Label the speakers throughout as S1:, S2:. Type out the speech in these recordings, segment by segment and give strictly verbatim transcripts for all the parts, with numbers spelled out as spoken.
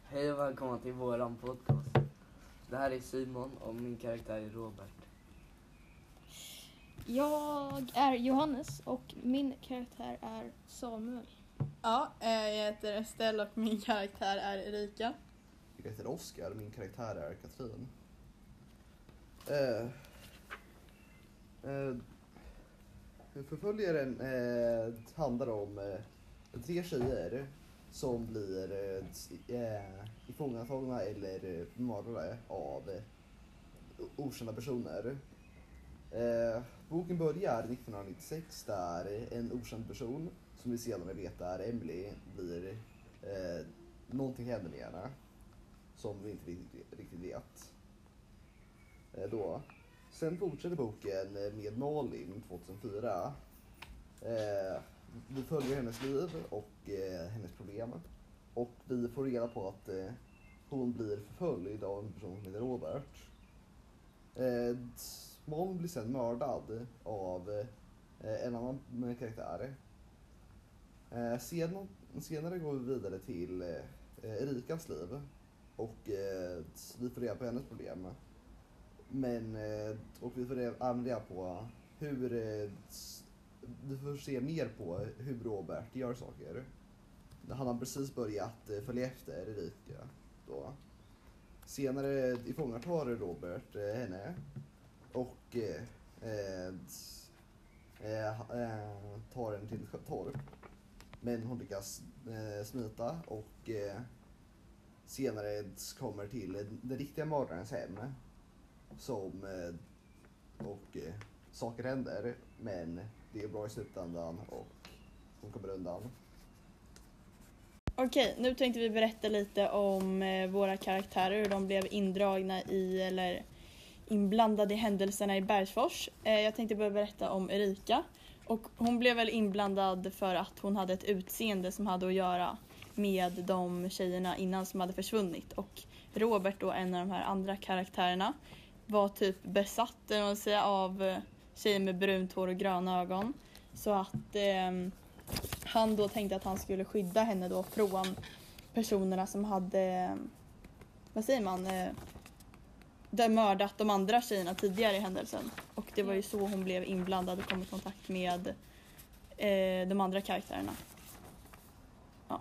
S1: Hej och välkomna till våran podcast. Det här är Simon och min karaktär är Robert.
S2: Jag är Johannes och min karaktär är Samuel.
S3: Ja, jag heter Estelle och min karaktär är Erika.
S4: Jag heter Oskar, min karaktär är Katrin. Eh, eh, förföljaren eh, handlar om eh, tre tjejer som blir eh, ifrågatagna eller eh, mördade av eh, okända personer. Eh, boken börjar nittonhundranittiosex där en okänd person som vi senare vet är Emily blir eh, någonting händer med henne som vi inte riktigt, riktigt vet. Eh, då. Sen fortsätter boken med Malin tjugohundrafyra. Eh, vi följer hennes liv och eh, hennes problem. Och vi får reda på att eh, hon blir förföljd av en person som heter Robert. Eh, Malin blir sen mördad av eh, en annan karaktär. Eh, sen, senare går vi vidare till eh, Erikas liv. Och eh, vi får reda på hennes problem. Men, eh, och vi får även reda på hur, eh, vi får se mer på hur Robert gör saker. Han har precis börjat eh, följa efter Erika då. Senare ifrågatar Robert eh, henne och eh, eh, eh, tar henne till torp. Men hon lyckas eh, smita och eh, senare kommer till den riktiga mördarens hem. Som eh, och eh, saker händer, men det är bra i slutändan och hon kommer undan.
S3: Okej, nu tänkte vi berätta lite om eh, våra karaktärer, hur de blev indragna i eller inblandade i händelserna i Bergsfors. Eh, jag tänkte börja berätta om Erika. Och hon blev väl inblandad för att hon hade ett utseende som hade att göra med de tjejerna innan som hade försvunnit. Och Robert, då en av de här andra karaktärerna, var typ besatt att säga, av tjejer med brunt hår och gröna ögon. Så att eh, han då tänkte att han skulle skydda henne då från personerna som hade, vad säger man, eh, där mördat de andra tjejerna tidigare i händelsen. Och det var ju så hon blev inblandad och kom i kontakt med eh, de andra karaktärerna. Ja.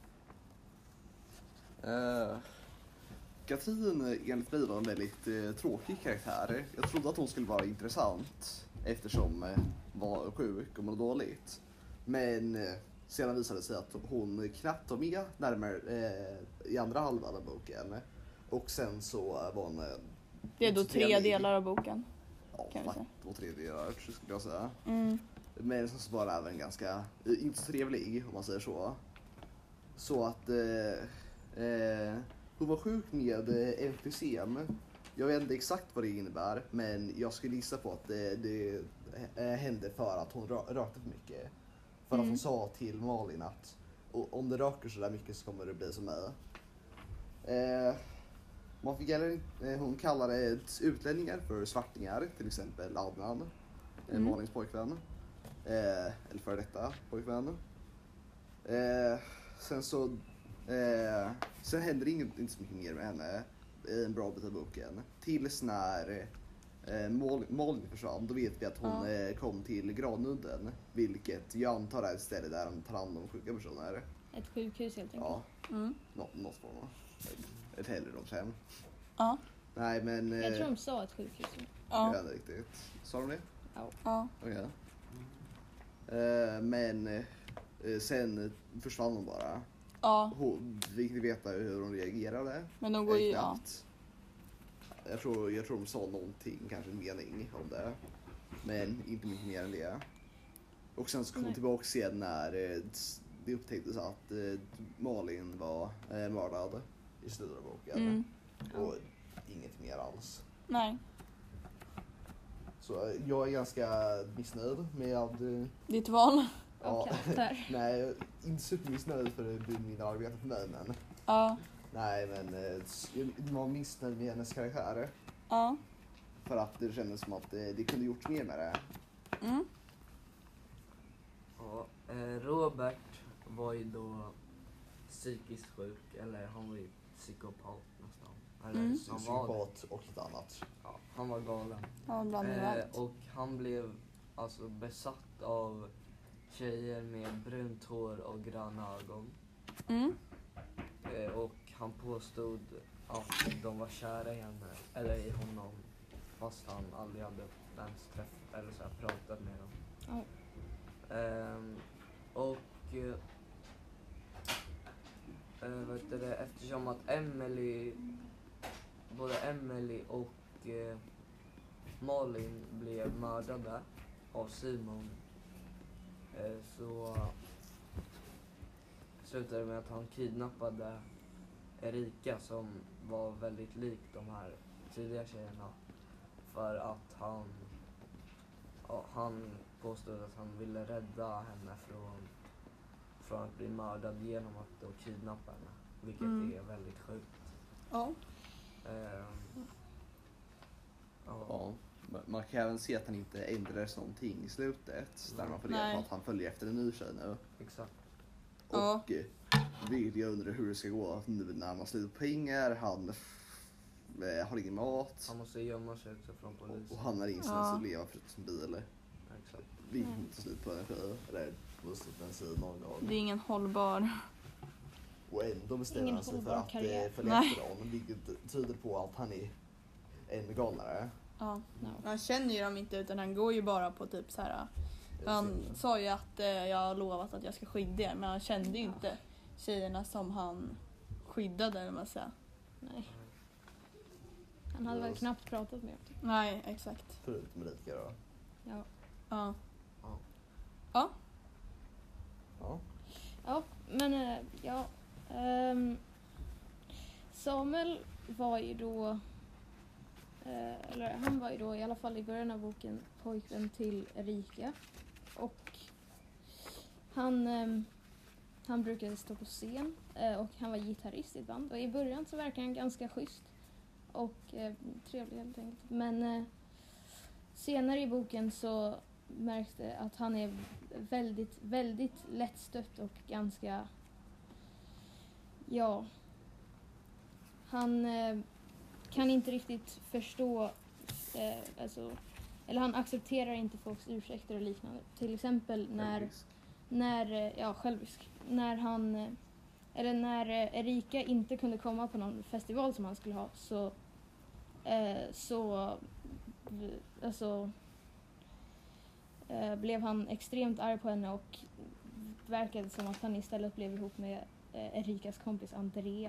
S4: Uh, Katrin enligt mig var en väldigt uh, tråkig karaktär. Jag trodde att hon skulle vara intressant eftersom uh, var sjuk och mådde dåligt. Men uh, sedan visade det sig att hon knappt var med närmare uh, i andra halvan av boken. Och sen så uh, var hon uh,
S3: det är då tre delar av boken.
S4: Ja,
S3: kan vi säga.
S4: två tredjedelar skulle jag säga.
S3: Mm.
S4: Men sen så var det även ganska uh, inte så trevlig om man säger så. Så att uh, uh, hon var sjuk med uh, emfysem. Jag vet inte exakt vad det innebär, men jag skulle gissa på att det, det uh, hände för att hon rö- rökte för mycket. För mm. att hon sa till Malin att om det röker så där mycket så kommer det bli som mig. Uh, Man fick heller, eh, hon kallade utlänningar för svartingar, till exempel Adnan, mm. Malins pojkvän, eh, eller för detta pojkvän. Eh, sen så, eh, sen händer inget, inte så mycket mer med henne i en bra bit av boken. Tills när eh, Mal, Malin försvann, då vet vi att hon ja. eh, kom till Granudden, vilket jag antar är ett ställe där de tar hand om sjuka personer.
S2: Ett sjukhus helt enkelt.
S4: Ja,
S3: Mm.
S4: Nå, något form av. Ett helgedomshem.
S3: Ja.
S4: Nej, men...
S2: Jag tror de sa ett sjukhus.
S4: Ja. Jag vet inte riktigt. Sa de det?
S2: Ja.
S3: Ja.
S4: Okej. Okay. Uh, men uh, sen försvann hon bara.
S3: Ja.
S4: Hon fick inte veta hur hon reagerade.
S3: Men de går ju... Ja.
S4: Jag tror, jag tror de sa någonting, kanske en mening om det. Men inte mycket mer än det. Och sen så kom hon tillbaka igen när uh, det upptäcktes att uh, Malin var uh, mördad i slutet av boken.
S3: Mm.
S4: Och inget mer alls.
S3: Nej.
S4: Så jag är ganska missnöjd med att...
S3: Ditt val?
S4: Ja,
S2: karaktär.
S4: nej, jag är inte supermissnöjd för det blir min arbete för mig, men...
S3: Ja.
S4: Nej, men jag var missnöjd med hennes karaktär.
S3: Ja.
S4: För att det kändes som att det, det kunde gjort mer med det.
S3: Mm.
S1: Ja, eh, Robert var ju då psykiskt sjuk, eller han var ju psykopat nästan. Eller
S3: Mm.
S1: han var det.
S4: Psykopat och lite annat.
S1: Ja, han var galen.
S3: Ja, bland
S1: Eh,
S3: annat.
S1: och han blev alltså besatt av tjejer med brunt hår och gröna ögon.
S3: Mm.
S1: Eh, och han påstod att de var kära i henne, eller i honom, fast han aldrig hade ens träffat eller så här, pratat med dem.
S2: Ja.
S1: Ehm, och eh, eh, vet du det, eftersom att Emily, både Emily och eh, Malin blev mördade av Simon, eh, så slutade det med att han kidnappade Erika som var väldigt lik de här tidiga tjejerna, för att han ja, han påstod att han ville rädda henne från, från att bli mördad genom att då kidnappa henne, vilket
S3: Mm.
S1: är väldigt sjukt.
S3: Ja.
S1: Ehm, ja.
S4: Ja. Man kan även se att han inte ändrades någonting i slutet. Där man får reda
S3: Nej.
S4: på att han följer efter en ny tjej nu.
S1: Exakt.
S3: Ja.
S4: Och eh, vill jag undrar hur det ska gå nu när han har slut på pengar. Han eh, har ingen mat.
S1: Han måste gömma sig också från polisen.
S4: Och han har ingenstans
S3: Ja.
S4: att leva förutom sin bil.
S1: Exakt.
S4: Vi
S2: Mm.
S4: inte slut på energi. Eller på slut på bensin någon gång.
S3: Det är ingen hållbar.
S4: Och ändå bestämmer
S2: Ingen
S4: han sig för
S2: hållbar
S4: att
S2: karriär.
S4: eh, följa
S3: Nej.
S4: efter dem. Vilket tyder på att han är en galnare.
S3: Ja.
S2: No.
S3: Han känner ju dem inte utan han går ju bara på typ så här. Han sa ju att eh, jag har lovat att jag ska skydda er, men han kände ju inte tjejerna som han skyddade, eller vad man säger.
S2: Nej. Han hade väl knappt pratat med dem. typ.
S3: Nej, exakt.
S4: Förutom Erika då.
S2: Ja.
S3: Ja.
S1: Ja.
S3: Ja.
S4: Ja.
S2: Ja, men eh, ja. ehm, Samuel var ju då, eh, eller han var ju då i alla fall i början av boken pojkvän till Erika. Och han, ehm, han brukade stå på scen eh, och han var gitarrist i ett band. Och i början så verkar han ganska schysst och eh, trevlig helt enkelt. Men eh, senare i boken så märks det att han är väldigt, väldigt lättstött och ganska, ja, han eh, kan inte riktigt förstå, eh, alltså, eller han accepterar inte folks ursäkter och liknande. Till exempel när,
S4: Självisk.
S2: när eh, ja, självisk, när han, eh, eller när eh, Erika inte kunde komma på någon festival som han skulle ha, så, eh, så, eh, alltså, eh, blev han extremt arg på henne och verkade som att han istället blev ihop med eh, Erikas kompis Andrea.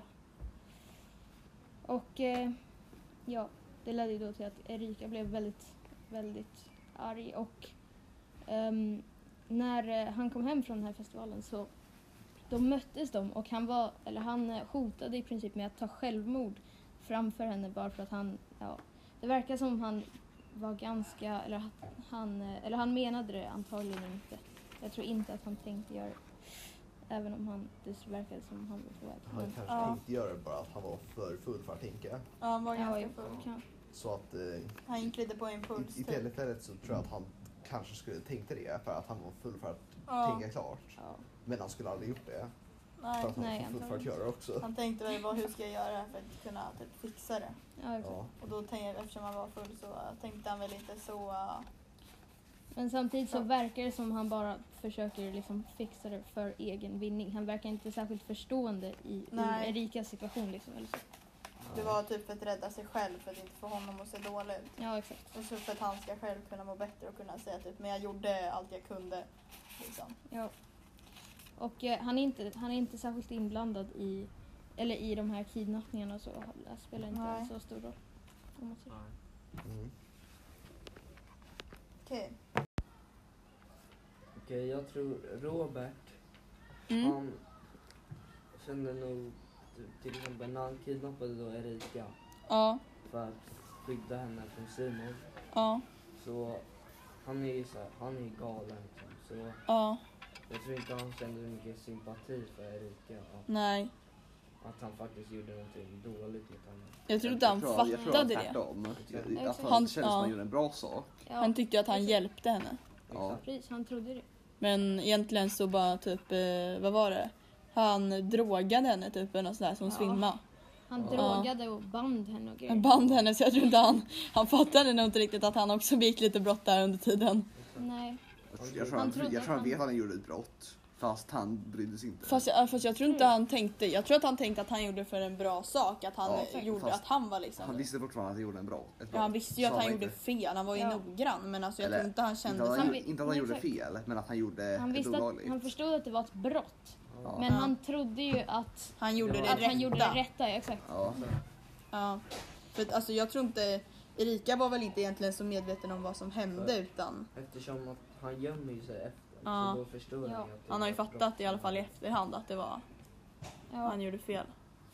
S2: Och eh, ja, det ledde ju då till att Erika blev väldigt, väldigt arg och ehm, när eh, han kom hem från den här festivalen så då möttes de och han var, eller han eh, hotade i princip med att ta självmord framför henne bara för att han, ja, det verkar som han var ganska, eller att han, eh, eller han menade det antagligen inte. Jag tror inte att han tänkte göra det. Även om han, det verkade som han var på väg.
S4: Han
S2: Men,
S4: kanske
S3: Ja.
S4: tänkte göra det bara att han var för full för att tänka.
S3: Ja, han var
S2: ja,
S3: ganska
S2: ja,
S3: full.
S2: kan,
S4: Så att eh,
S3: Han gick lite på impuls.
S4: i, i
S3: typ.
S4: tillfället så tror jag att han kanske skulle tänkte det för att han var full för att
S3: Ja.
S4: tänka klart.
S2: ja,
S4: Men han skulle aldrig gjort det.
S3: Nej.
S4: För att han
S2: Nej,
S4: var för full för att
S2: antagligen.
S4: göra det också.
S3: Han tänkte väl bara hur ska jag göra det här för att kunna typ fixa det.
S2: ja, exakt.
S4: Ja.
S3: Och då tänkte, eftersom han var full så tänkte han väl inte så. Uh,
S2: Men samtidigt så
S3: Ja.
S2: verkar det som han bara försöker liksom fixa det för egen vinning. Han verkar inte särskilt förstående i, i
S3: Nej.
S2: Erikas situation. Liksom, eller så.
S3: det var typ för att rädda sig själv för att inte få honom att se dålig ut.
S2: Ja, exakt.
S3: Och så för att han ska själv kunna må bättre och kunna säga typ men jag gjorde allt jag kunde. Liksom.
S2: Ja. Och eh, han, är inte, han är inte särskilt inblandad i, eller i de här kidnappningarna och så. Det spelar inte
S3: Nej.
S2: så stor roll. om man säger.
S1: Nej.
S4: Mm.
S3: Okej.
S1: Okej, jag tror Robert,
S3: Mm.
S1: han kände nog typ, till exempel när han kidnappade då Erika
S3: Ja.
S1: för att skydda henne från Simon.
S3: Ja.
S1: Så han är ju så här, han är ju galen liksom. Så
S3: Ja.
S1: jag tror inte han kände så mycket sympati för Erika och
S3: Nej.
S1: att han faktiskt gjorde någonting dåligt mot henne.
S3: Jag tror inte han
S4: jag tror, jag tror
S3: fattade
S4: att
S3: det.
S4: tvärtom.
S1: Ja,
S4: Att han
S3: Han-
S4: kände som
S3: ja.
S4: han gjorde en bra sak.
S2: Ja,
S3: Han tyckte att han
S2: precis.
S3: hjälpte henne.
S4: Ja.
S1: Exakt.
S2: Precis, han trodde det.
S3: Men egentligen så bara typ, eh, vad var det? Han drogade henne typ eller något sådär som
S2: Ja.
S3: svimma.
S2: Han
S1: Ja.
S2: drogade och band henne och grejer.
S3: Han band henne så jag tror inte han, han fattade nog inte riktigt att han också begick lite brott där under tiden.
S2: Nej.
S5: Jag tror
S2: Han
S5: han,
S2: trodde
S5: jag
S2: att
S5: tror han
S2: han-
S5: vet att han gjorde ett brott. Fast han brydde sig inte.
S3: Fast jag, fast jag tror inte han tänkte, jag tror att han tänkte att han gjorde för en bra sak. Att han
S5: Ja,
S3: eh, gjorde,
S5: fast
S3: att han var liksom...
S5: Han visste fortfarande att han gjorde en bra, ett brott.
S3: Ja, han visste ju
S5: Så
S3: att han
S5: var
S3: gjorde
S5: inte.
S3: fel, han var ju
S2: Ja.
S3: noggrann. Men alltså jag
S5: Eller,
S3: tror inte han
S5: Inte
S3: kände
S5: att han,
S3: sig...
S2: Han
S5: gjorde,
S2: vi-
S5: inte att han
S2: nej,
S5: gjorde
S2: exakt.
S5: fel, men att han gjorde
S2: Han
S5: ett
S2: visste att,
S5: olagligt.
S2: han förstod att det var ett brott.
S1: Ja.
S2: Men
S3: Ja.
S2: han trodde ju att,
S3: Han gjorde
S1: Det
S3: det
S1: var-
S2: att
S3: rätta.
S2: han gjorde det rätta. Ja, exakt.
S5: Ja.
S3: Ja. För att, alltså jag tror inte... Erika var väl inte egentligen så medveten om vad som hände utan...
S1: Eftersom att han gömmer ju sig efter.
S3: Ja.
S1: Så då förstår
S2: Ja.
S1: han ju att det
S3: Han har ju
S1: var ett
S3: fattat
S1: brott.
S3: i alla fall i efterhand att det var...
S2: Ja.
S3: Han gjorde fel.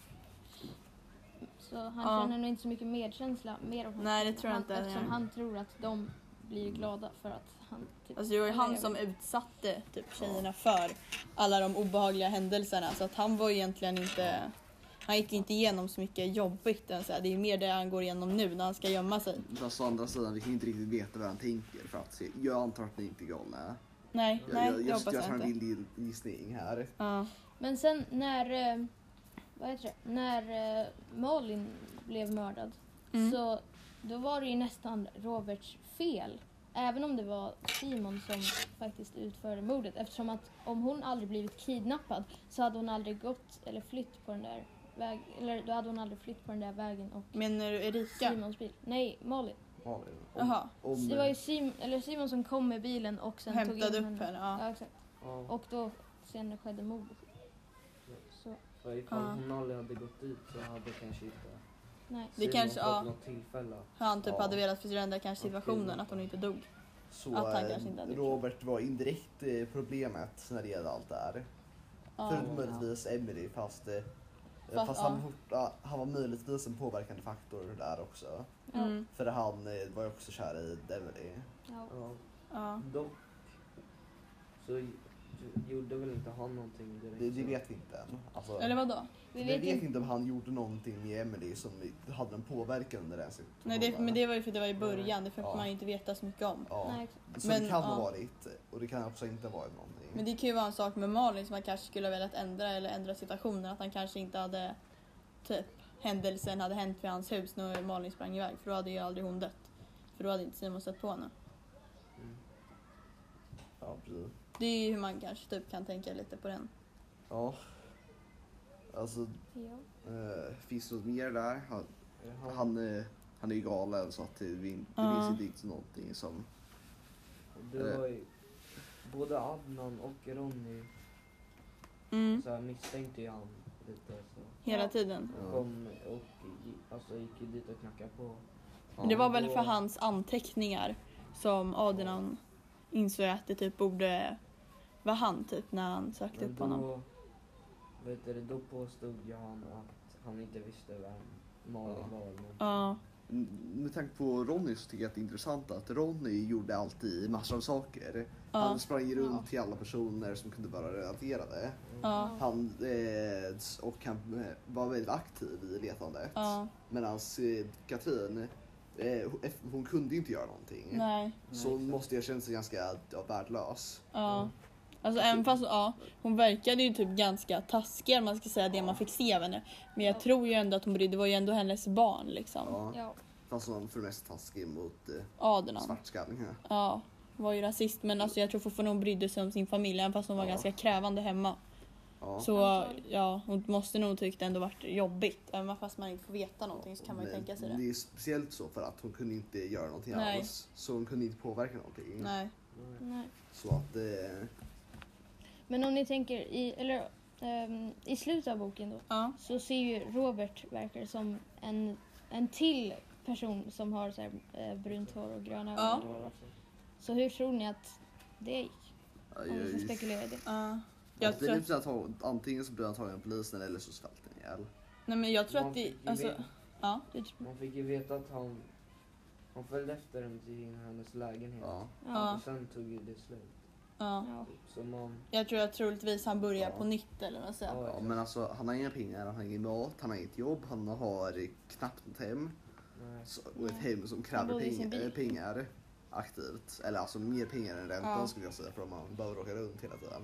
S2: Så han
S3: Ja.
S2: känner nog inte så mycket medkänsla mer om
S3: Nej, det tror jag
S2: han,
S3: inte.
S2: Eftersom han tror att de blir glada för att han... Typ,
S3: Alltså det var ju
S2: eller
S3: han
S2: jag
S3: som
S2: vet.
S3: utsatte typ tjejerna för alla de obehagliga händelserna. Så att han var ju egentligen inte... Han gick inte igenom så mycket jobbigt. än så här. Det är ju mer det han går igenom nu när han ska gömma sig.
S5: Fast å andra sidan, vi kan inte riktigt veta vad han tänker. För att se, jag antar att ni inte är galna.
S3: Nej,
S5: Jag,
S3: nej
S5: jag,
S3: det
S5: jag,
S3: hoppas
S5: jag tar
S3: jag
S5: en
S3: inte.
S5: vild gissning här.
S3: Ja.
S2: Men sen när... eh, Vad heter det? När eh, Malin blev mördad.
S3: Mm.
S2: Så då var det ju nästan Roberts fel. Även om det var Simon som faktiskt utförde mordet. Eftersom att om hon aldrig blivit kidnappad så hade hon aldrig gått eller flytt på den där vägen. Eller då hade hon aldrig flytt på den där vägen och
S3: Menar du Erika?
S2: Simons bil. Nej, Malin.
S1: Malin.
S3: Jaha.
S1: Om,
S2: Det var ju Sim, eller Simon som kom med bilen och sen tog
S3: Hämtade
S2: in
S3: upp henne. Ja.
S2: Ja, exakt.
S1: ja,
S2: Och då senare skedde mordet. Så,
S1: för ifall
S3: Ja.
S1: hon aldrig hade gått dit så hade kanske inte
S2: nej.
S3: Det
S1: Simon
S3: kanske-
S1: fått
S3: ja.
S1: något tillfälle.
S3: Han typ
S4: Ja.
S3: hade velat förändra kanske situationen att hon inte dog.
S4: Så
S3: Att han
S4: eh,
S3: kanske inte hade gjort
S4: Robert var indirekt eh, problemet när det gällde allt det här.
S3: Ja.
S4: Förutom möjligtvis Emily fast, eh,
S3: Fast,
S4: fast,
S3: ja.
S4: han, fort- ja, han var möjligtvis en påverkande faktor där också.
S2: Ja.
S3: Mm.
S4: För han eh, var ju också kär i Emily.
S2: Ja.
S1: Ja.
S3: Ja.
S1: Dock så ju- gjorde väl inte han någonting direkt.
S4: Det, det
S1: så-
S4: vet vi inte än. Alltså,
S3: Eller vadå?
S2: Vi
S4: vi
S2: vet
S4: vet
S2: inte.
S4: inte om han gjorde någonting med Emily som hade en påverkan under den situationen.
S3: Nej, det, men det var ju för det var i början. Det får
S4: Ja.
S3: man ju inte veta så mycket om.
S4: Ja.
S2: Nej, exakt.
S4: Så
S3: Men,
S4: det kan ha
S3: ja.
S4: varit och det kan också inte ha varit någonting.
S3: Men det kan ju vara en sak med Malin som man kanske skulle ha velat ändra eller ändra situationen. Att han kanske inte hade typ händelsen hade hänt vid hans hus när Malin sprang iväg. För då hade ju aldrig hon dött. För då hade inte Simon sett på henne.
S1: Mm.
S4: Ja, precis.
S3: Det är ju hur man kanske typ kan tänka lite på den.
S4: Ja. Alltså,
S2: Ja.
S5: Uh, finns det något mer där? Han,
S1: Han,
S5: han, eh, han är ju galen så att det, det
S3: Ja.
S5: finns inte riktigt någonting som...
S1: det var ju både Adnan och Ronny
S3: Mm.
S1: så här, misstänkte ju han lite så.
S3: Hela
S2: Ja.
S3: tiden.
S5: Ja.
S1: Kom och gi- alltså, gick ju dit och knackade på.
S3: Men det var väl
S1: då-
S3: för hans anteckningar som Adnan insåg att det typ borde vara han typ när han sökte
S1: Men
S3: upp honom.
S1: då, vet du, då påstod ju han att han inte visste vem Malin
S5: Ja.
S1: var. Men,
S3: Ja.
S5: M- Med tanke på Ronny så tycker jag att det är intressant att Ronny gjorde alltid massor av saker.
S3: Ja.
S5: Han sprang runt
S2: Ja.
S5: till alla personer som kunde vara relaterade.
S3: Ja.
S5: Han, eh, och han eh, var väldigt aktiv i letandet.
S3: Ja.
S5: Medan eh, Katrin, eh, hon kunde ju inte göra någonting.
S3: Nej.
S5: Så hon måste ju ha känt sig ganska ja, värdelös.
S3: Ja. Alltså även fast ja, hon verkade ju typ ganska taskig om man ska säga det man fick se av henne. Men jag tror ju ändå att hon brydde, det var ju ändå hennes barn liksom.
S5: Ja.
S2: Ja.
S5: Fast hon var för det mest taskig mot eh,
S3: Adnan.
S5: svartskallingar.
S3: Ja, var ju rasist men alltså jag tror fortfarande hon brydde sig om sin familj även fast hon var
S5: Ja.
S3: ganska krävande hemma.
S5: Ja.
S3: Så
S2: Antagligen.
S3: ja, hon måste nog tyckt det ändå varit jobbigt. Även fast man inte får veta någonting så kan man ju
S5: Men
S3: tänka sig det.
S5: Det är speciellt så för att hon kunde inte göra någonting
S3: Nej.
S5: alls. Så hon kunde inte påverka någonting.
S3: Nej.
S2: Nej.
S5: Så att eh,
S2: Men om ni tänker i, eller, ehm, i slutet av boken då.
S3: Ja.
S2: Så ser ju Robert verkar som en, en till person som har så här, eh, brunt hår och gröna
S3: Ja.
S2: ögon. Så hur tror ni att det gick?
S5: ja,
S2: Om vi får
S5: jag,
S2: spekulera i det.
S3: Ja.
S5: jag
S3: Jag
S5: det är
S3: tror
S5: lite
S3: att,
S5: så att han- antingen så blir han tagen av polisen eller så svälter han ihjäl.
S3: nej men jag tror
S1: Man
S3: att det,
S1: fick ju
S3: alltså,
S1: veta-
S3: ja.
S2: Du tror-
S1: Man fick ju veta att han, han följde efter henne till hennes lägenhet.
S5: Ja.
S2: Ja.
S1: Och sen tog ju det slut.
S3: Ja.
S2: Ja.
S1: Så man,
S3: Jag tror att troligtvis han börjar
S5: Ja.
S3: på nytt eller vad man säger.
S1: Ja.
S5: Ja, men alltså han har inga pengar, han har ingen mat, han har inget jobb, han har knappt ett hem.
S1: nej.
S5: Så, och ett
S2: Nej.
S5: hem som
S2: Han
S5: kräver
S2: bodde i sin
S5: pengar,
S2: bil.
S5: pengar aktivt. Eller alltså mer pengar än räntan
S3: Ja.
S5: skulle jag säga för om man behöver åka runt hela tiden.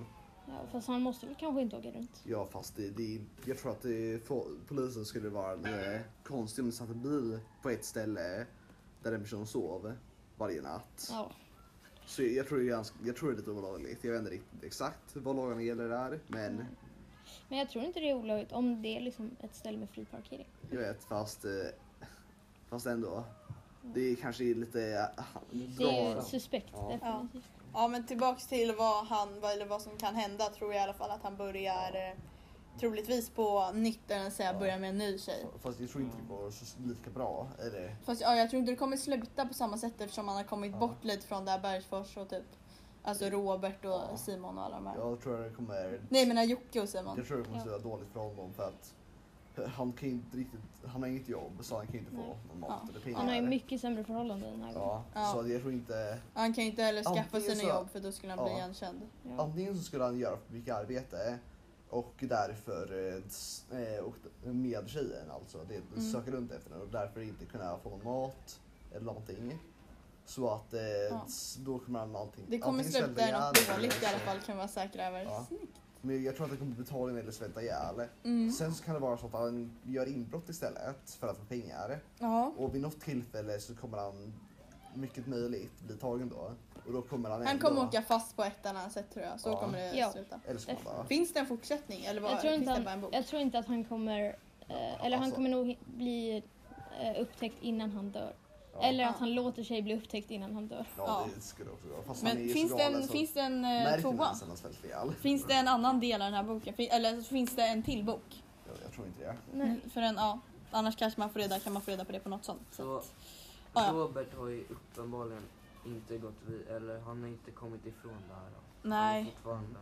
S2: Ja, fast han måste väl kanske inte åka runt.
S5: Ja, fast det, det, jag tror att det, för, polisen skulle vara eh, konstigt om det satt en bil på ett ställe där en person sov varje natt.
S2: Ja.
S5: Så jag, jag, tror det är ganska, jag tror det är lite olagligt. Jag vet inte riktigt exakt vad lagarna gäller där, men
S2: Men jag tror inte det är olagligt om det är liksom ett ställe med fri parkering.
S5: jag vet, fast, eh, fast ändå. Det är kanske lite äh,
S2: Det är
S5: bra.
S2: suspekt,
S5: Ja.
S2: definitivt.
S3: Ja, men tillbaks till vad han, vad- eller vad som kan hända, tror jag i alla fall att han börjar eh, troligtvis på nytt, än att säga
S4: Ja.
S3: börja med en ny tjej.
S4: Fast jag tror inte det går så lika bra. Eller?
S3: Fast ja, jag tror inte det kommer sluta på samma sätt eftersom han har kommit
S4: Ja.
S3: bort lite från där Bergsfors och typ alltså Robert och
S4: Ja.
S3: Simon och alla de här.
S4: Jag tror det kommer...
S3: Nej, men Jocke och Simon.
S4: Jag tror det kommer
S2: Ja.
S4: sluta dåligt för honom för att han kan ju inte riktigt, han har inget jobb så han kan ju inte få
S3: Nej.
S4: någon mat
S3: Ja.
S4: eller pengar.
S2: Han har ju mycket sämre förhållanden den här gången.
S4: Ja,
S3: Ja.
S4: så jag tror inte...
S3: Han kan ju inte heller skaffa
S4: Antingen
S3: sina
S4: så-
S3: jobb för då skulle han bli
S4: Ja.
S3: igenkänd.
S2: Ja.
S4: Antingen så skulle han göra för mycket arbete och därför eh, s- eh, och med tjejen alltså, det
S3: Mm.
S4: söka runt efter den och därför inte kunna få någon mat eller någonting. Så att eh,
S3: Ja.
S4: s- då kommer han allting...
S3: Det kommer
S4: antingen
S3: sluta
S4: svälta
S3: i något
S4: ihjäl
S3: dåligt i alla
S4: eller-
S3: fall, kan vi vara säkra över.
S4: Ja.
S3: Snyggt.
S4: Men jag tror att han kommer betala in eller svälta ihjäl.
S3: Mm.
S4: Sen så kan det vara så att han gör inbrott istället för att få pengar.
S3: Ja.
S4: Och vid något tillfälle så kommer han mycket möjligt bli tagen då. Och då kommer han
S3: Han
S4: ändå...
S3: kommer åka fast på ett eller annat sätt tror jag. Så
S4: Ja.
S3: kommer det
S2: Ja.
S3: sluta.
S4: Eller så kommer han bara...
S3: Finns det en fortsättning eller vad,
S2: Jag, tror
S3: finns
S2: inte
S3: det bara en
S2: han,
S3: bok?
S2: jag tror inte att han kommer, eh, eller han
S4: Alltså.
S2: kommer nog hi- bli eh, upptäckt innan han dör.
S4: Ja.
S2: Eller att
S3: Ja.
S2: han låter sig bli upptäckt innan han dör.
S4: Ja,
S3: Ja.
S4: det skulle också gå. Fast han är
S3: Men
S4: ju
S3: finns
S4: så
S3: det
S4: galen
S3: en,
S4: så
S3: finns det en eh,
S4: märker man
S3: tvåa?
S4: ens att han svälter ihjäl.
S3: Finns det en annan del av den här boken? Fin- Eller finns det en till bok?
S4: Jag, jag tror inte det.
S2: Nej.
S3: För en, ja. Annars kanske man får reda, kan man få reda på det på något sånt. Så.
S1: Så
S3: Ja, ja.
S1: Robert har ju uppenbarligen inte gått vid, eller han har inte kommit ifrån det här. Då. Han, är
S3: Nej.
S1: fortfarande,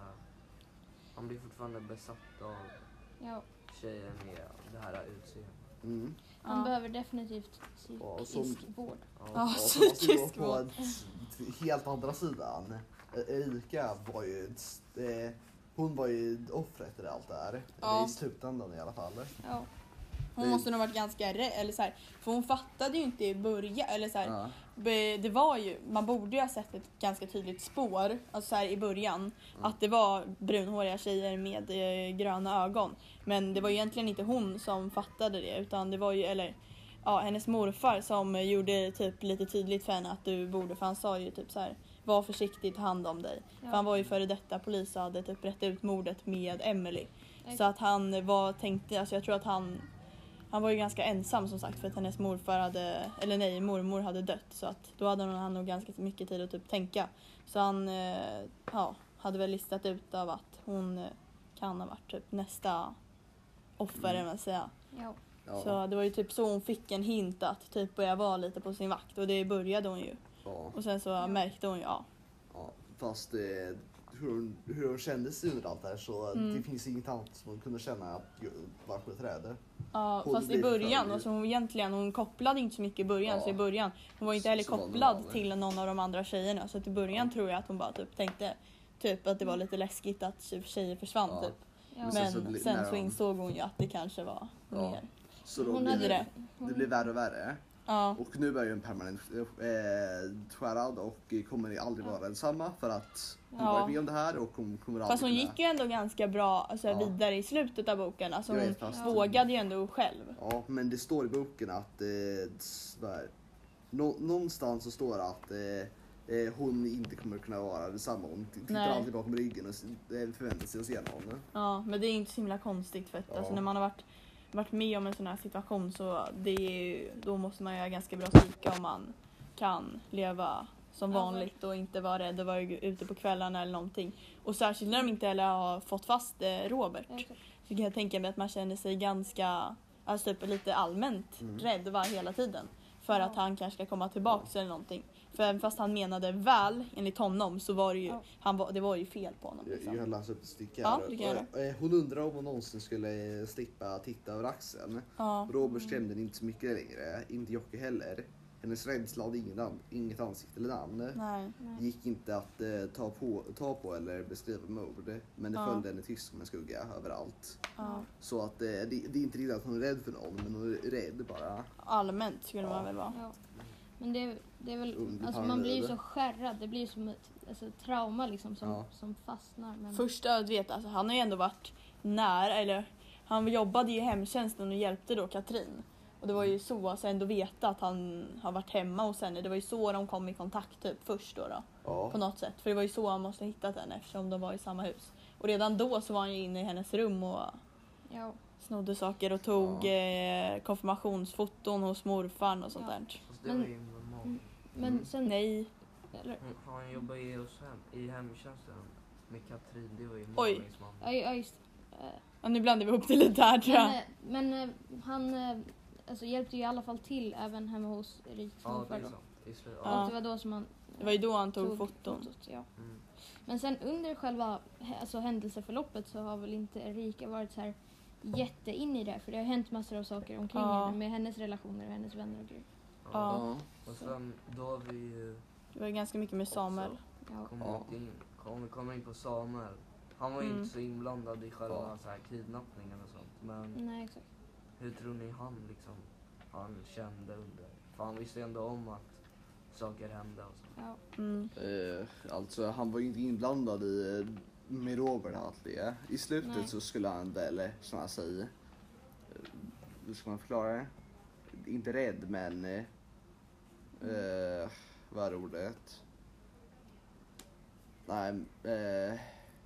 S1: han blir fortfarande besatt av
S2: Ja.
S1: tjejer med det här utseendet.
S5: Mm.
S2: Han
S3: Ja.
S2: behöver definitivt
S4: Ja,
S2: psykisk
S4: som-
S2: vård.
S1: Ja.
S3: Ja.
S4: Ja, så måste vi gå
S3: psykisk
S4: på
S3: vård.
S4: ett- helt andra sidan. Eh, Erika var ju... ett- eh, Hon var ju offret i allt det här.
S3: Ja.
S4: Eller i slutändan i alla fall.
S2: Ja.
S3: Hon måste nog varit ganska rädd, eller så här, för hon fattade ju inte i början, eller så här,
S5: Ja.
S3: be- det var ju, man borde ju ha sett ett ganska tydligt spår, alltså så här, i början, att det var brunhåriga tjejer med eh, gröna ögon. Men det var ju egentligen inte hon som fattade det, utan det var ju, eller ja, hennes morfar som gjorde typ lite tydligt för henne att du borde, för han sa ju typ så här: var försiktig, ta hand om dig.
S2: Ja.
S3: För han var ju före detta polis och hade typ rätt ut mordet med Emily.
S2: Exakt.
S3: Så att han var, tänkte, alltså jag tror att han Han var ju ganska ensam som sagt för att hennes morfar hade, eller nej, mormor hade dött. Så att då hade han nog ganska mycket tid att typ tänka. Så han eh, ja, hade väl listat ut av att hon eh, kan ha varit typ nästa offer, mm. man säga.
S2: Ja.
S5: Ja.
S3: Så det var ju typ så hon fick en hint att typ börja vara lite på sin vakt. Och det började hon ju.
S5: Ja.
S3: Och sen så
S2: Ja.
S3: märkte hon ju, ja.
S5: Ja. Fast eh, hur, hon, hur hon kände sig under allt det här så
S3: Mm.
S5: det finns inget annat som hon kunde känna att ju, var på ett träd.
S3: Ja,
S5: Hon
S3: fast i
S5: blir
S3: början,
S5: för-
S3: alltså hon egentligen, hon kopplade inte så mycket i början,
S5: Ja.
S3: så i början, hon var inte
S5: Så-
S3: heller
S5: så var det
S3: kopplad
S5: normal.
S3: till någon av de andra tjejerna, så att i början tror jag att hon bara typ tänkte typ att det var lite läskigt att tjejer försvann
S5: Ja.
S3: typ.
S2: Ja.
S3: Men
S5: sen
S3: sen,
S5: så bli-
S3: så,
S5: när de-
S3: insåg hon ju att det kanske var
S5: Ja.
S3: mer.
S5: Så då
S2: Hon
S5: blir
S2: hade,
S5: det,
S3: det.
S5: det blir värre och värre.
S3: Ja,
S5: Och nu är ju en permanent eh, skärad och kommer aldrig vara densamma för att hon
S3: Ja.
S5: varit med om det här och hon kommer aldrig
S3: fast hon
S5: kunna-
S3: gick ju ändå ganska bra alltså,
S5: Ja.
S3: vidare i slutet av boken. Alltså
S5: Jag
S3: hon
S5: vet, fast-
S3: vågade ju ändå själv.
S5: Ja, men det står i boken att eh, där, nå, någonstans så står det att eh, eh, hon inte kommer kunna vara detsamma. Hon t- tittar
S3: Nej.
S5: alltid bakom ryggen och s- eh, förväntar sig att se någon.
S3: Ja, men det är inte så himla konstigt för att
S5: Ja.
S3: alltså, när man har varit, varit med om en sån här situation så det är ju, då måste man ju ha ganska bra psyke om man kan leva som
S2: Ja,
S3: vanligt och inte vara rädd och vara ute på kvällarna eller någonting. Och särskilt när de inte heller har fått fast eh, Robert.
S2: Ja, exakt.
S3: Så kan jag tänka mig att man känner sig ganska, alltså typ lite allmänt
S5: Mm.
S3: rädd var hela tiden. För
S2: Ja.
S3: att han kanske ska komma tillbaka eller någonting. För även fast han menade väl, enligt honom, så var det ju,
S2: Ja.
S3: han var, det var ju fel på honom.
S5: Jag,
S3: Liksom.
S5: jag läser upp ett stycke
S3: Ja,
S5: här.
S3: det kan jag
S5: Och, eh, Hon undrar om hon någonsin skulle eh, slippa titta över axeln.
S3: Ja.
S5: Robert skrämde henne inte så mycket längre, inte Jocke heller. Hennes rädsla hade ingen an- inget ansikte eller namn.
S3: Nej.
S2: Nej.
S5: Gick inte att eh, ta, på, ta på eller beskriva mord. Men det
S3: Ja.
S5: följde henne tyst som en skugga överallt.
S3: Ja.
S5: Så att eh, det, det är inte riktigt att hon är rädd för någon, men hon är rädd bara.
S3: Allmänt skulle
S5: Ja.
S3: man väl vara.
S2: Ja. Men det, det är väl,
S5: Under
S2: alltså man blir ju
S5: paranoid.
S2: så skärrad. Det blir ju som ett alltså, trauma liksom som,
S5: Ja.
S2: som fastnar. Men...
S3: Första ödet vet, alltså han har ju ändå varit nära, eller han jobbade ju i hemtjänsten och hjälpte då Katrin. Och det var ju så, alltså ändå veta att han har varit hemma hos henne. Det var ju så de kom i kontakt typ först då, då
S5: Ja.
S3: på något sätt. För det var ju så han måste ha hittat henne eftersom de var i samma hus. Och redan då så var han ju inne i hennes rum och
S2: Ja.
S3: snodde saker och tog
S5: Ja.
S3: eh, konfirmationsfoton hos morfar och sånt
S2: Ja.
S3: där.
S1: Fast det
S2: Men-
S1: var ju normalt.
S2: Mm. Men
S5: Mm.
S2: sen...
S3: Nej.
S2: Eller,
S1: Hon, han jobbar ju hos hem, i hemtjänsten med Katrin. Det var ju
S3: Oj.
S1: Malins mamma.
S2: ja, ja, just, eh,
S3: Ja, nu blandar vi ihop det lite här tror
S2: men
S3: jag.
S2: eh, men eh, han eh, alltså, hjälpte ju i alla fall till även hemma hos Eriks
S1: Ja, det
S2: morfar
S1: är
S2: då.
S1: sant. I slut,
S3: Ja.
S2: Och det var då som han
S3: Det var ju då han tog,
S2: tog
S3: foton.
S2: fotot, ja.
S1: Mm.
S2: Men sen under själva hä- alltså, händelseförloppet så har väl inte Erika varit så här jätte in i det. För det har hänt massor av saker omkring
S3: Ja.
S2: henne med hennes relationer och hennes vänner och grejer.
S1: Ja.
S3: Ja.
S1: Och sen då har vi ju
S3: Det var ju ganska mycket med Samuel.
S2: Ja.
S1: kommit
S5: Ja.
S1: in, kom, vi kommer in på Samuel. Han var ju
S3: Mm.
S1: inte så inblandad i själva
S5: Ja.
S1: så här, kidnappningen och sånt. Men
S2: Nej, exakt.
S1: hur tror ni han liksom, han kände under? För han visste ändå om att saker hände och så.
S2: Ja.
S3: Mm.
S5: Eh, alltså han var ju inte inblandad i eh, med Robert allt det. I slutet
S2: Nej.
S5: så skulle han väl, som han säger, eh, hur ska man förklara det? Inte rädd men, eh, eh, vad är ordet? Nej, eh,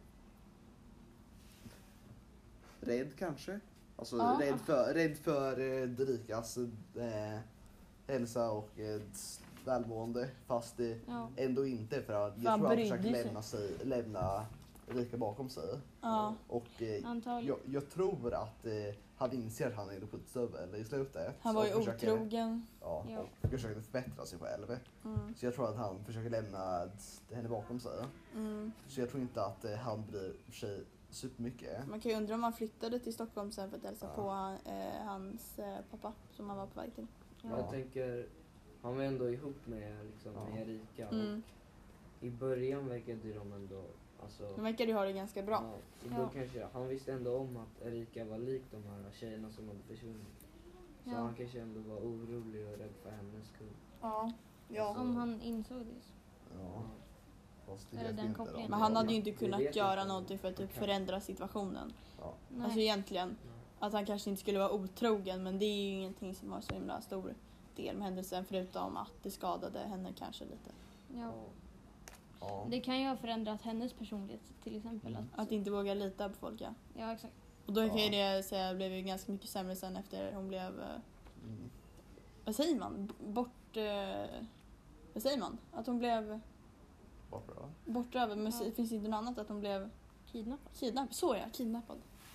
S5: rädd kanske? Alltså
S3: Ja.
S5: rädd för,
S4: Rädd för eh, Derikas eh, hälsa och eh, välmående. Fast det
S2: Ja.
S4: ändå inte, för att
S3: För
S4: jag
S3: han
S4: tror han
S3: brydde
S4: försöker
S3: sig.
S4: lämna, sig, lämna Erika bakom sig.
S3: Ja.
S4: Och eh,
S2: Antagligen.
S4: jag, jag tror att eh, han inser att han är en skitstövel i slutet.
S3: Han var ju
S4: och försöker,
S3: otrogen.
S4: Ja,
S2: Ja.
S4: och försöker förbättra sig själv.
S3: Mm.
S4: Så jag tror att han försöker lämna henne bakom sig.
S3: Mm.
S4: Så jag tror inte att eh, han bryr sig supermycket.
S3: Man kan ju undra om han flyttade till Stockholm sen för att hälsa
S4: Ja.
S3: på eh, hans eh, pappa som han var på väg till.
S1: Men
S2: Ja.
S1: jag tänker, han var ändå ihop med, liksom,
S4: Ja.
S1: med Erika.
S3: Mm.
S1: Och i början verkade de ändå, alltså,
S3: De verkar ju ha det ganska bra.
S1: ja, så då
S2: Ja.
S1: kanske, han visste ändå om att Erika var lik de här tjejerna som hade försvunnit. Så
S2: Ja.
S1: han kanske ändå var orolig och rädd för hennes skull.
S3: Ja. Ja.
S2: Om han insåg det.
S4: Ja, fast det
S2: Eller
S4: vet
S2: den
S4: vi inte
S2: kopplingen.
S4: då.
S3: Men han hade ju inte
S1: Det
S3: kunnat
S1: vet
S3: göra
S1: inte.
S3: någonting för att typ
S1: Okej.
S3: förändra situationen.
S4: Ja.
S2: Nej.
S3: Alltså egentligen.
S1: Ja.
S3: Att han kanske inte skulle vara otrogen, men det är ju ingenting som har så himla stor del med händelsen förutom att det skadade henne kanske lite.
S2: Ja.
S4: Ja.
S2: Det kan ju ha förändrat hennes personlighet till exempel.
S4: Mm.
S2: Att,
S3: Att inte våga lita på folk, ja.
S2: Ja, exakt.
S3: Och då kan
S4: Ja.
S3: ju det säga blev ju ganska mycket sämre sen efter hon blev, eh,
S4: Mm.
S3: vad säger man? B- Bort, eh, vad säger man? Att hon blev
S4: Varför då?
S3: bortrövad, men
S2: Ja.
S3: det finns inte något annat att hon blev
S2: Kidnappad.
S3: kidnappad. Så ja, kidnappad.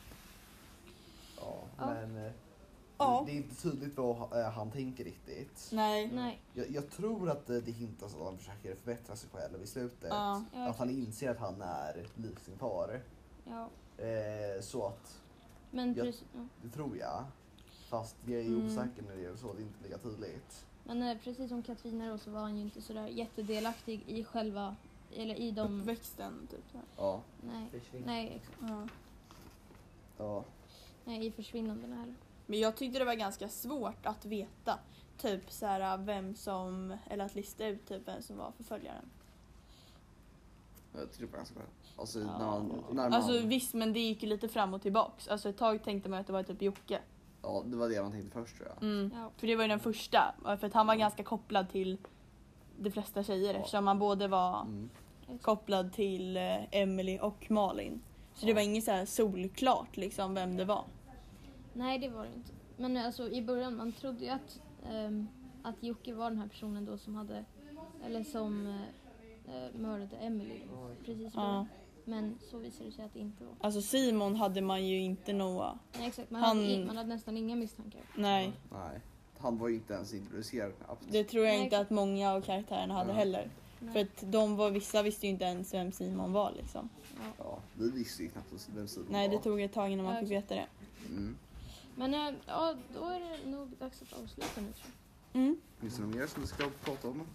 S4: Ja,
S2: Ja.
S4: men eh,
S3: Ja.
S4: det är inte tydligt vad eh, han tänker riktigt.
S3: Nej.
S2: Nej.
S4: Jag, jag tror att eh, det hintas att han försöker förbättra sig själv i slutet.
S3: Ja.
S2: Ja,
S4: Att han
S2: exakt.
S4: inser att han är lik sin far.
S2: Ja.
S4: Eh, så att,
S2: Men,
S4: Ja.
S2: precis, ja.
S4: det tror jag. Fast jag är
S3: Mm.
S4: osäker när det är så, det är inte lika tydligt.
S2: Men eh, precis som Katrina då så var han ju inte sådär jättedelaktig i själva, eller i de...
S3: Uppväxten typ. Så här.
S4: Ja.
S2: Nej,
S1: Försvinn.
S2: nej, exakt.
S3: Ja.
S4: Ja.
S2: Nej, i försvinnandena heller.
S3: Men jag tyckte det var ganska svårt att veta typ så här vem som, eller att lista ut typ vem som var förföljaren.
S5: Jag tycker det var ganska bra. Alltså
S3: Ja.
S5: när man, när man,
S3: Alltså visst, men det gick ju lite fram och tillbaks. Alltså ett tag tänkte man att det var typ Jocke.
S5: ja det var det man tänkte först tror jag.
S3: Mm.
S2: Ja.
S3: För det var ju den första. För att han var ganska kopplad till de flesta tjejer
S4: Ja.
S3: eftersom han både var
S5: Mm.
S3: kopplad till eh, Emily och Malin. Så det
S4: Ja.
S3: var inget så här solklart liksom vem det var.
S2: Nej, det var det inte. Men alltså i början, man trodde ju att, ehm, att Jocke var den här personen då som hade, eller som eh, mördade Emily.
S1: Ja,
S2: Precis i
S3: Ja.
S2: början. Men så visade det sig att det inte var.
S3: Alltså Simon hade man ju inte några.
S2: Nej, exakt. Man,
S3: Han-
S2: hade, in, man hade nästan inga misstankar.
S3: Nej,
S5: Nej. Han var ju inte ens introducerad knappt.
S3: det tror jag
S2: Nej,
S3: inte
S2: exakt.
S3: att många av karaktärerna hade
S5: Ja.
S3: heller.
S2: Nej.
S3: För att de var, vissa visste ju inte ens vem Simon var liksom.
S2: Ja.
S5: Ja, vi visste ju knappt vem Simon
S3: Nej, det
S5: var.
S3: tog ett tag innan man
S2: Ja,
S3: fick veta det.
S5: Mm.
S2: Men eh, ja, då är det nog dags att avsluta nu tror jag.
S3: Mm.
S5: Finns det något mer som vi ska prata om?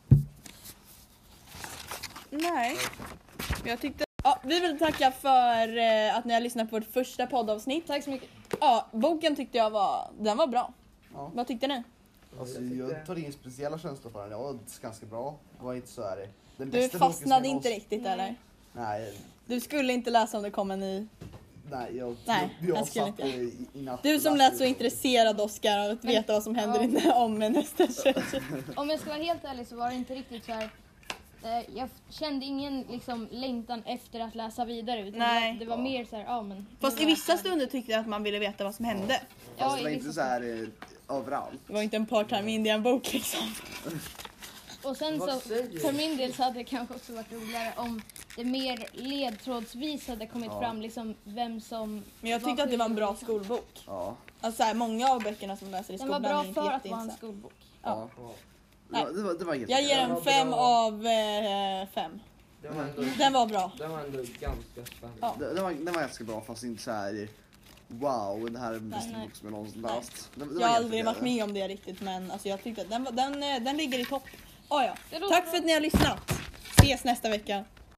S3: Nej, jag tyckte... Ja, vi vill tacka för eh, att ni har lyssnat på vårt första poddavsnitt.
S2: Tack så mycket.
S3: Ja, boken tyckte jag var, den var bra.
S5: Ja.
S3: Vad tyckte ni?
S4: Alltså,
S1: jag tyckte-
S4: jag tar in speciella känslor för den. Jag var ganska bra. Det var inte så här. Den
S3: Du
S4: bästa boken som
S3: fastnade
S4: jag
S3: inte
S4: någonsin-
S3: riktigt
S2: Nej.
S3: eller?
S4: Nej,
S3: Du skulle inte läsa om det kom en ny.
S4: nej, jag,
S3: Nej,
S4: jag, jag
S3: han skulle
S4: satt
S3: inte.
S4: i, i natt.
S3: Du som lät så intresserad Oskar av att
S2: Men-
S3: veta vad som händer
S2: ja.
S3: inne om nästa tjej.
S2: Om jag ska vara helt ärlig så var det inte riktigt så här. eh, Jag kände ingen liksom längtan efter att läsa vidare. Utan
S3: Nej.
S2: Det, det var mer så här, ja men.
S3: Fast
S2: nu
S3: i
S2: var jag
S3: vissa
S2: färdig.
S3: stunder tyckte jag att man ville veta vad som hände.
S2: Ja,
S5: Fast det
S2: i
S5: var
S2: vissa
S5: inte så här eh, överallt.
S3: Det var inte en part-time Indian-bok liksom.
S2: Och sen
S1: Vad
S2: så,
S1: säger
S2: för
S1: du?
S2: min del så hade det kanske också varit roligare om det mer ledtrådsvis hade kommit
S5: Ja.
S2: fram liksom vem som.
S3: Men jag tyckte att det var en bra
S2: skyldig, liksom.
S3: skolbok.
S5: Ja.
S3: Alltså så här, många av böckerna som läser i
S2: Den var
S3: skolan
S2: bra
S3: är inte
S2: för att vara en
S3: jätteintressanta.
S2: skolbok.
S5: Ja.
S1: Ja.
S5: Det var, det var, det var helt
S3: Jag ger
S1: Den
S3: den
S1: var
S3: fem
S1: bra.
S3: av eh, fem.
S1: Det var ändå,
S3: Den var bra.
S1: det var ändå ganska spännande.
S3: Ja.
S5: Det, det, var, det var ganska bra fast inte så här. Wow, det här är den bästa
S2: nej.
S5: bok som jag någonsin
S3: Nej.
S5: läst. Det, det var
S3: Jag har
S5: helt
S3: aldrig
S5: okej.
S3: varit med om det riktigt men alltså, jag tyckte att den, var- den, eh, den ligger i topp. Ah, ja.
S2: Det låter
S3: Tack
S2: bra.
S3: för att ni har lyssnat. Ses nästa vecka.